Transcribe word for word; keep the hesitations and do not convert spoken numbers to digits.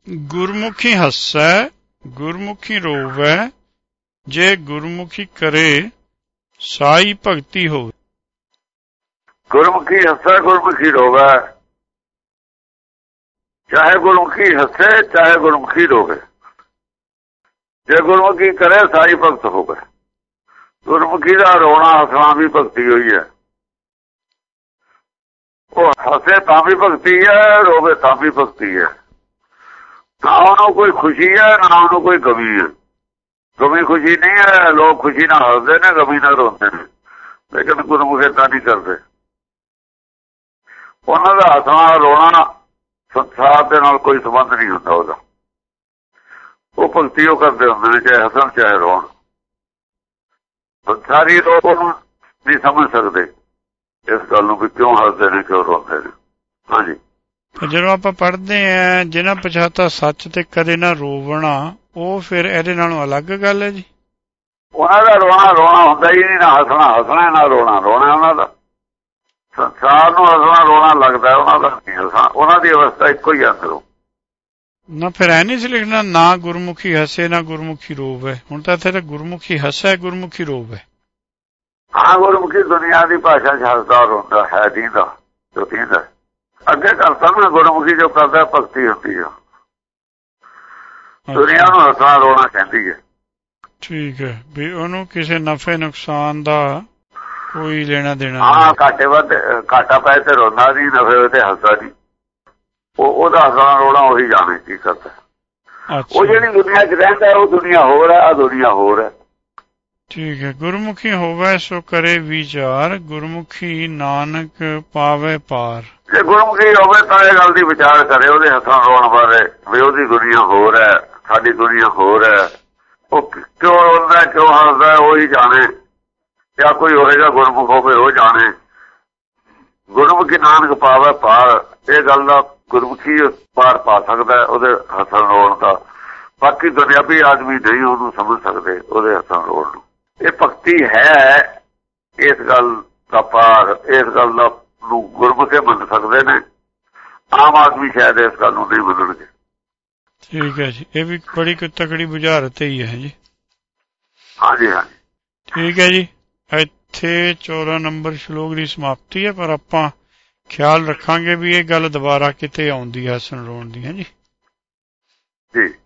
गुरमुखी हस्सै गुरमुखी रोवै, जे गुरमुखी करे साई भगती होवे। गुरमुखी हस्सै गुरमुखी रोवै, चाहे गुरमुखी हस्से चाहे गुरमुखी रोवे, जे गुरमुखी करे साई भगत होवे। गुरमुखी का रोना हसना भी भगती हुई है। वो हसे तां भी भगती है, रोवे तां भी भगती है। ना उन्होंने कोई खुशी है ना उन्होंने कोई गमी है। गमी खुशी नहीं है, लोग खुशी ना हसते ने गमी ना रोते हैं, लेकिन गुरमुखे तां नहीं करते। उन्होंने हसना रोना संसार के नाल कोई संबंध नहीं होता उसका। वो भगती वो करते होंगे चाहे हसन चाहे रोन। संसारी लोग नहीं समझ सकते इस गल भी क्यों हसते ने क्यों रोते ने। हाँ जी, ਜਦੋਂ ਆਪਾਂ ਪੜ੍ਹਦੇ ਆ ਜਿਨ੍ਹਾਂ ਪਛਾਤਾ ਸੱਚ ਤੇ ਕਦੇ ਨਾ ਰੋਵਣਾ, ਉਹ ਫਿਰ ਇਹਦੇ ਨਾਲੋਂ ਅਲੱਗ ਗੱਲ ਹੈ ਜੀ। ਉਹਨਾਂ ਦਾ ਰੋਣਾ ਰੋਣਾ ਹੁੰਦਾ ਹੀ ਨਹੀਂ, ਨਾ ਹੱਸਣਾ ਹੱਸਣਾ ਨਾ ਰੋਣਾ ਰੋਣਾ। ਉਹਨਾਂ ਦਾ ਸੰਸਾਰ ਨੂੰ ਹੱਸਣਾ ਰੋਣਾ ਲੱਗਦਾ, ਉਹਨਾਂ ਦਾ ਨਹੀਂ ਹੱਸਣਾ। ਉਹਨਾਂ ਦੀ ਅਵਸਥਾ ਇੱਕੋ ਹੀ ਅੰਦਰੋਂ ਨਾ। ਫਿਰ ਐ ਨਹੀਂ ਸੀ ਲਿਖਣਾ ਨਾ ਗੁਰਮੁਖੀ ਹੱਸੇ ਨਾ ਗੁਰਮੁਖੀ ਰੋਵੇ। ਹੁਣ ਤਾਂ ਇੱਥੇ ਗੁਰਮੁਖੀ ਹੱਸੈ ਗੁਰਮੁਖੀ ਰੋਵੇ। ਹਾਂ, ਗੁਰਮੁਖੀ ਦੁਨੀਆ ਦੀ ਭਾਸ਼ਾ ਚ ਹੱਸਦਾ ਰੋਂਦਾ ਹੈ ਨਹੀਂ ਦਾ ਜੋ ਕਹਿੰਦਾ ਅੱਗੇ ਕਰਤਾ ਨਾ। ਗੁਰਮੁਖੀ ਜੋ ਕਰਦਾ ਭਗਤੀ ਹੁੰਦੀ ਆ, ਦੁਨੀਆ ਨੂੰ ਹੱਸਣਾ ਰੋਣਾ ਕਹਿੰਦੀ ਹੈ। ਠੀਕ ਹੈ, ਵੀ ਉਹਨੂੰ ਕਿਸੇ ਨਫੇ ਨੁਕਸਾਨ ਦਾ ਕੋਈ ਲੈਣਾ ਦੇਣਾ। ਹਾਂ, ਘਾਟੇ ਵੱਧ ਘਾਟਾ ਪੈ ਤੇ ਰੋਂਦਾ ਨਹੀਂ, ਨਫੇ ਹੋਏ ਤੇ ਹੱਸਦਾ ਨਹੀਂ। ਉਹ ਉਹਦਾ ਹੱਸਣਾ ਰੋਣਾ ਉਹੀ ਜਾਣੇ ਕੀ ਕਰਦਾ। ਉਹ ਜਿਹੜੀ ਦੁਨੀਆ ਚ ਰਹਿੰਦਾ ਉਹ ਦੁਨੀਆ ਹੋਰ ਹੈ, ਆ ਦੁਨੀਆ ਹੋਰ ਹੈ। ਠੀਕ ਹੈ। ਗੁਰਮੁਖੀ ਹੋਵੇ ਸੋ ਕਰੇ ਵਿਚਾਰ, ਗੁਰਮੁਖੀ ਨਾਨਕ ਪਾਵੇ ਪਾਰ। ਜੇ ਗੁਰਮੁਖੀ ਹੋਵੇ ਤਾਂ ਇਹ ਗੱਲ ਦੀ ਵਿਚਾਰ ਕਰੇ ਉਹਦੇ ਹੱਸਣ ਰੋਣ ਬਾਰੇ, ਵੀ ਉਹਦੀ ਦੁਨੀਆ ਹੋਰ ਹੈ ਸਾਡੀ ਦੁਨੀਆ ਹੋਰ ਹੈ। ਉਹ ਕਿਉਂ ਰੋਂਦਾ ਕਿਉਂ ਹੱਸਦਾ ਉਹੀ ਜਾਣੇ, ਜਾਂ ਕੋਈ ਹੋਵੇਗਾ ਗੁਰਮੁਖ ਹੋਵੇ ਉਹ ਜਾਣੇ। ਗੁਰਮੁਖੀ ਨਾਨਕ ਪਾਵੇ ਪਾਰ, ਇਹ ਗੱਲ ਦਾ ਗੁਰਮੁਖੀ ਪਾਰ ਪਾ ਸਕਦਾ ਉਹਦੇ ਹੱਸਣ ਰੋਣ ਦਾ। ਬਾਕੀ ਦੁਨਿਆਵੀ ਆਦਮੀ ਨਹੀਂ ਉਹਨੂੰ ਸਮਝ ਸਕਦੇ ਉਹਦੇ ਹੱਸਣ ਰੋਣ ਨੂੰ। ਇਹ ਭਗਤੀ ਹੈ, ਇਸ ਗੱਲ ਦਾ ਪਾਰ, ਇਸ ਗੱਲ ਦਾ ਨੂੰ ਗੁਰਮੁਖੇ ਮੰਨ ਸਕਦੇ ਨੇ। ਆਮ ਆਦਮੀ ਸ਼ਾਇਦ ਇਸ ਗੱਲ ਨੂੰ ਨਹੀਂ ਮੰਨਣਗੇ। ਠੀਕ ਹੈ ਜੀ, ਇਹ ਵੀ ਬੜੀ ਤਕੜੀ ਬੁਝਾਰਤ ਹੀ ਹੈ ਜੀ। ਹਾਂਜੀ ਹਾਂਜੀ, ਠੀਕ ਹੈ ਜੀ। ਇੱਥੇ ਚੌਦਾਂ ਨੰਬਰ ਸ਼ਲੋਕ ਦੀ ਸਮਾਪਤੀ ਹੈ, ਪਰ ਆਪਾਂ ਖਿਆਲ ਰੱਖਾਂਗੇ ਵੀ ਇਹ ਗੱਲ ਦੁਬਾਰਾ ਕਿਤੇ ਆਉਂਦੀ ਹੈ ਹੱਸਣ ਰੋਣ ਦੀ। ਹੈ ਜੀ ਜੀ।